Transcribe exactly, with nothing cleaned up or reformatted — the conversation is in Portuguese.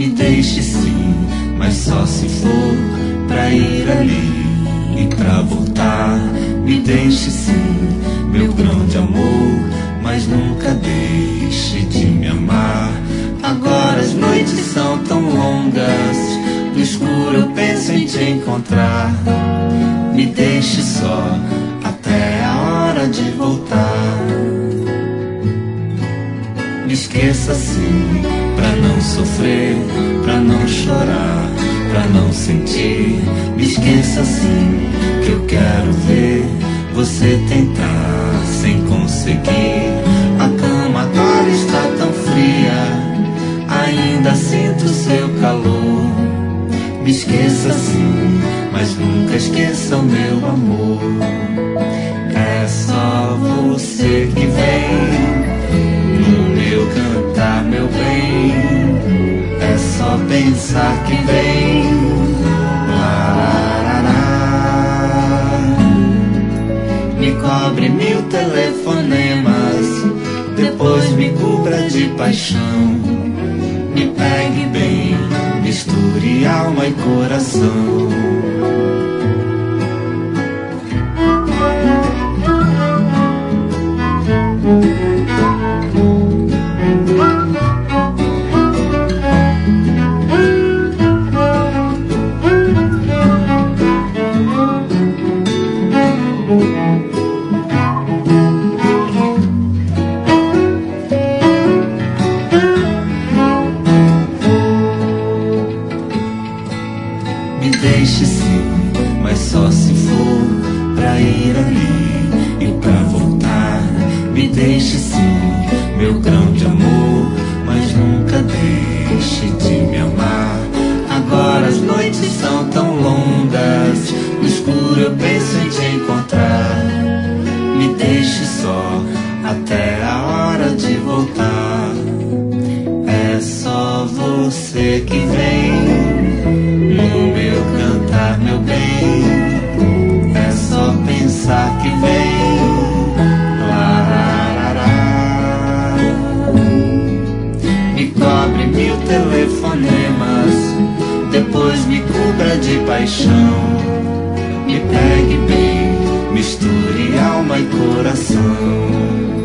Me deixe sim, mas só se for pra ir ali e pra voltar. Me deixe sim, meu grande amor, mas nunca deixe de me amar. Agora as noites são tão longas, no escuro eu penso em te encontrar. Me deixe só até a hora de voltar. Me esqueça sim, pra não sofrer, pra não chorar, pra não sentir. Me esqueça sim, que eu quero ver você tentar sem conseguir. A cama agora está tão fria, ainda sinto seu calor. Me esqueça sim, mas nunca esqueça o meu amor. É só você que vem no meu cantar, meu bem. É só pensar que vem. Me cobre mil telefonemas, depois me cubra de paixão. Me pegue bem, misture alma e coração. Me deixe sim, mas só se for pra ir ali e pra voltar. Me deixe sim, meu grão de amor, mas nunca deixe de me amar. Agora as noites são tão longas, no escuro eu penso em te encontrar. Me deixe só até a hora de voltar. É só você que vem no meu cantar, meu bem. É só pensar que vem. Lararará. Me cobre mil telefonemas, depois me cubra de paixão. Me pegue bem, misture alma e coração.